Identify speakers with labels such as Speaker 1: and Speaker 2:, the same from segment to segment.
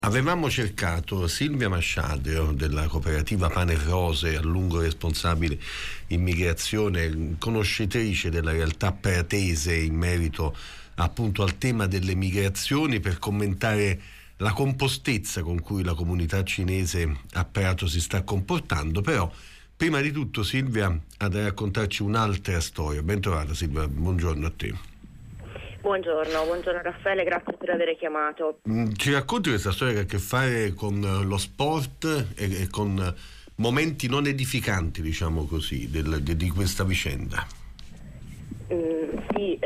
Speaker 1: Avevamo cercato Silvia Masciadeo della cooperativa Pane e Rose, a lungo responsabile immigrazione, conoscitrice della realtà pratese in merito appunto al tema delle migrazioni, per commentare la compostezza con cui la comunità cinese a Prato si sta comportando. Però prima di tutto Silvia ha da raccontarci un'altra storia. Ben trovata Silvia, buongiorno a te.
Speaker 2: Buongiorno Raffaele, grazie per aver chiamato.
Speaker 1: Ci racconti questa storia che ha a che fare con lo sport e con momenti non edificanti, diciamo così, di questa vicenda?
Speaker 2: Sì,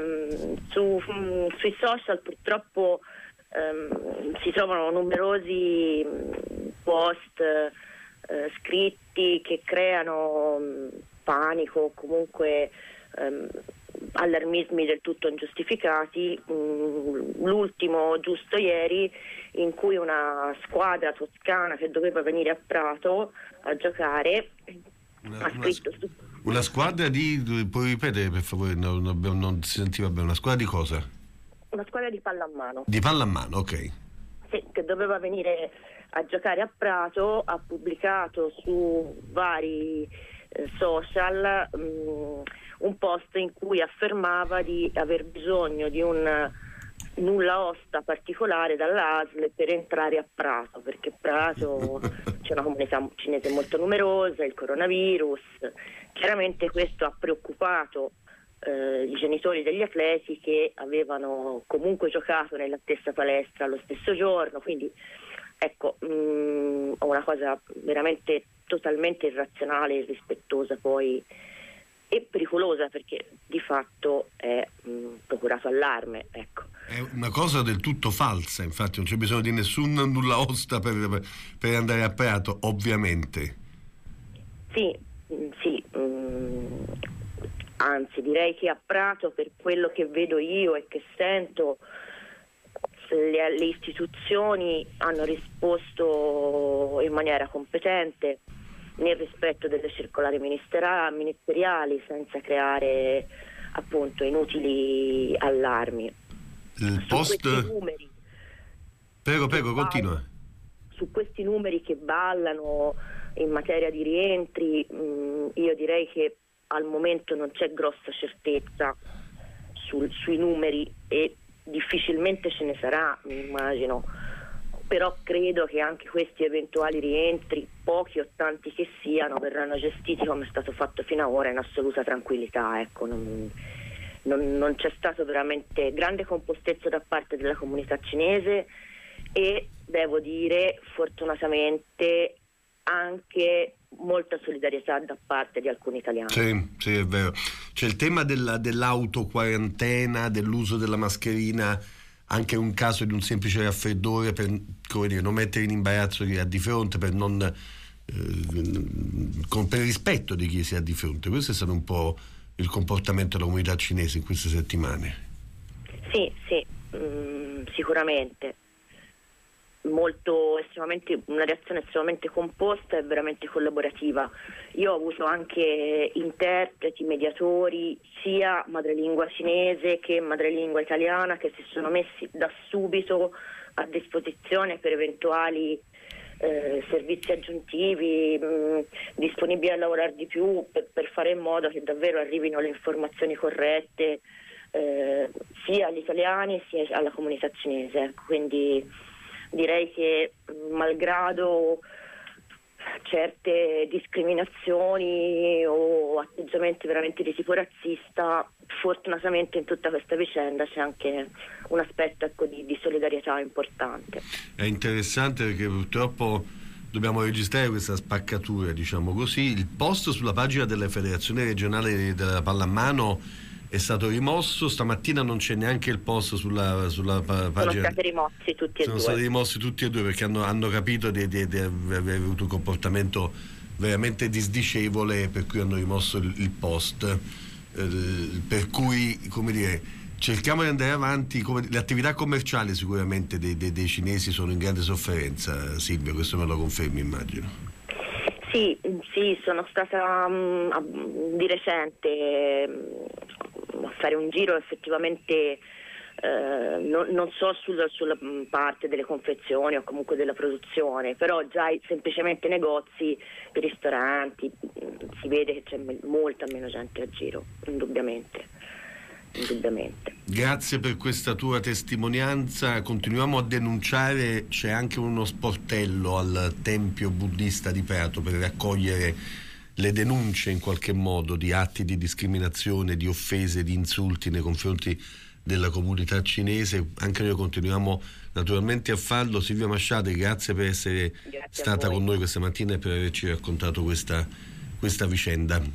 Speaker 2: sui social purtroppo si trovano numerosi post scritti che creano panico, comunque allarmismi del tutto ingiustificati. L'ultimo giusto ieri, in cui una squadra toscana che doveva venire a Prato a giocare ha scritto
Speaker 1: una squadra puoi ripetere per favore, non si sentiva bene, una squadra di cosa?
Speaker 2: Una squadra di pallamano.
Speaker 1: Di pallamano, ok.
Speaker 2: Sì, che doveva venire a giocare a Prato, ha pubblicato su vari social un post in cui affermava di aver bisogno di un nulla osta particolare dall'ASL per entrare a Prato, perché Prato c'è una comunità cinese molto numerosa, il coronavirus. Chiaramente questo ha preoccupato i genitori degli atleti, che avevano comunque giocato nella stessa palestra lo stesso giorno. Quindi ecco, una cosa veramente totalmente irrazionale, irrispettosa poi e pericolosa, perché di fatto è procurato allarme, ecco.
Speaker 1: È una cosa del tutto falsa, infatti non c'è bisogno di nessun nulla osta per andare a Prato, ovviamente.
Speaker 2: Sì, anzi direi che a Prato, per quello che vedo io e che sento, le istituzioni hanno risposto in maniera competente, nel rispetto delle circolari ministeriali, senza creare appunto inutili allarmi.
Speaker 1: Il post...
Speaker 2: numeri,
Speaker 1: prego, continua.
Speaker 2: Su questi numeri che ballano in materia di rientri, io direi che al momento non c'è grossa certezza sui numeri, e difficilmente ce ne sarà, mi immagino. Però credo che anche questi eventuali rientri, pochi o tanti che siano, verranno gestiti come è stato fatto fino ad ora, in assoluta tranquillità. Ecco, non c'è stato veramente grande compostezza da parte della comunità cinese, e devo dire fortunatamente anche molta solidarietà da parte di alcuni italiani.
Speaker 1: Sì, è vero. C'è il tema dell'autoquarantena, dell'uso della mascherina, anche un caso di un semplice raffreddore, per, come dire, non mettere in imbarazzo chi ha di fronte, per rispetto di chi si ha di fronte. Questo è stato un po' il comportamento della comunità cinese in queste settimane.
Speaker 2: Sì, sicuramente. Una reazione estremamente composta e veramente collaborativa. Io ho avuto anche interpreti, mediatori, sia madrelingua cinese che madrelingua italiana, che si sono messi da subito a disposizione per eventuali servizi aggiuntivi, disponibili a lavorare di più per fare in modo che davvero arrivino le informazioni corrette sia agli italiani sia alla comunità cinese. Quindi direi che malgrado certe discriminazioni o atteggiamenti veramente di tipo razzista, fortunatamente in tutta questa vicenda c'è anche un aspetto, ecco, di solidarietà importante.
Speaker 1: È interessante perché purtroppo dobbiamo registrare questa spaccatura, diciamo così. Il post sulla pagina della Federazione Regionale della Pallamano è stato rimosso, stamattina non c'è neanche il post sulla pagina.
Speaker 2: Sono stati rimossi tutti e due.
Speaker 1: Sono stati rimossi tutti e due perché hanno capito di aver avuto un comportamento veramente disdicevole, per cui hanno rimosso il post. Per cui, come dire, cerchiamo di andare avanti. Le attività commerciali sicuramente dei cinesi sono in grande sofferenza, Silvia, questo me lo confermi, immagino.
Speaker 2: Sì, sono stata di recente a fare un giro effettivamente non so sulla parte delle confezioni o comunque della produzione, però già semplicemente negozi, i ristoranti, si vede che c'è molta meno gente a giro, indubbiamente.
Speaker 1: Grazie per questa tua testimonianza. Continuiamo a denunciare, c'è anche uno sportello al Tempio buddista di Prato per raccogliere le denunce in qualche modo di atti di discriminazione, di offese, di insulti nei confronti della comunità cinese. Anche noi continuiamo naturalmente a farlo. Silvia Masciade, grazie per essere stata con noi questa mattina e per averci raccontato questa vicenda.